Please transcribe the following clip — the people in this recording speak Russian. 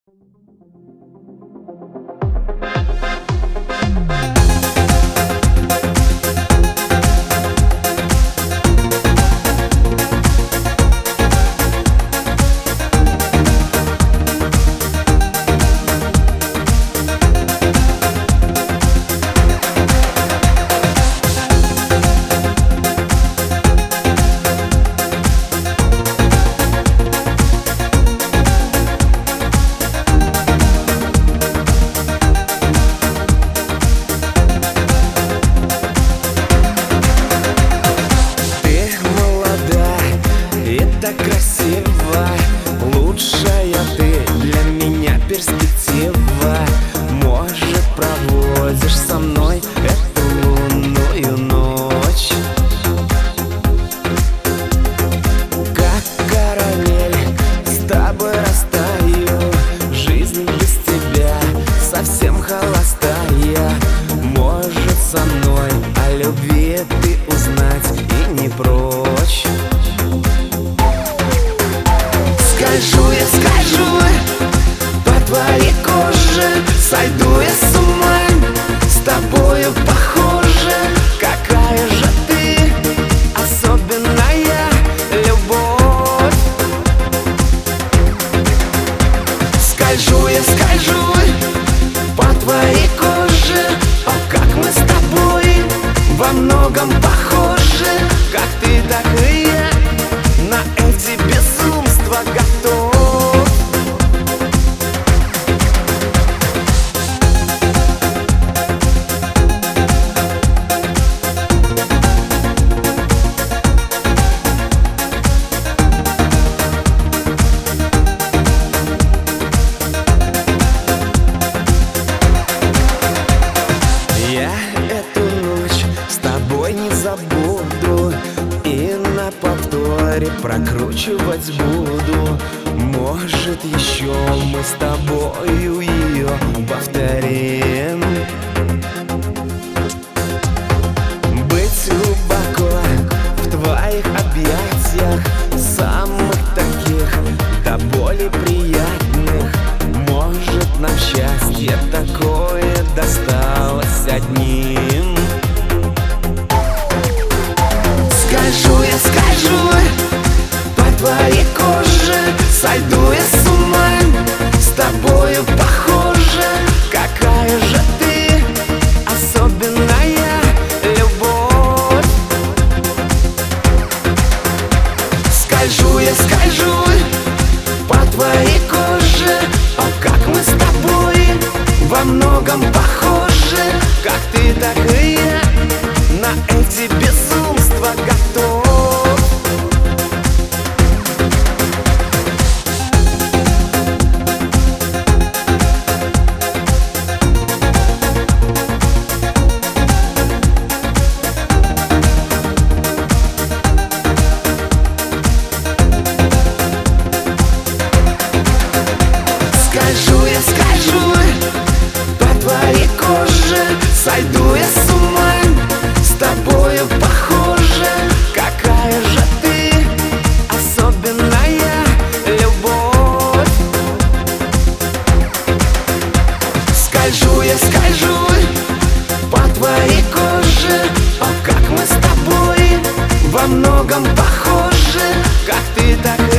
Так красиво, лучшая ты для меня перспектива. Может, проводишь со мной эту лунную ночь, как карамель с тобой растаю. Жизнь без тебя совсем холостая. Может, со мной о любви ты узнать и не прочь. Скажу по твоей коже, сойду я с ума. С тобою похоже, какая же ты особенная любовь. Скажу по твоей коже, о, как мы с тобой во многом похожи. Как ты, так и я на эти безумства готов. Я эту ночь с тобой не забуду, и на повторе прокручивать буду. Может, еще мы с тобою ее повторим. Быть глубоко в твоих объятиях, самых таких до боли приятных. Может, нам счастье такое досталось одним. Скажу по твоей коже, сойду я с ума. С тобою похоже, какая же ты особенная любовь. Скажу по твоей коже, о, как мы с тобой во многом похожи. Как ты, так и я на эти безумства готов. Скажу по твоей коже, сойду я с ума. С тобою похоже, какая же ты особенная любовь. Скажу по твоей коже, о, как мы с тобой во многом похожи. Как ты, так и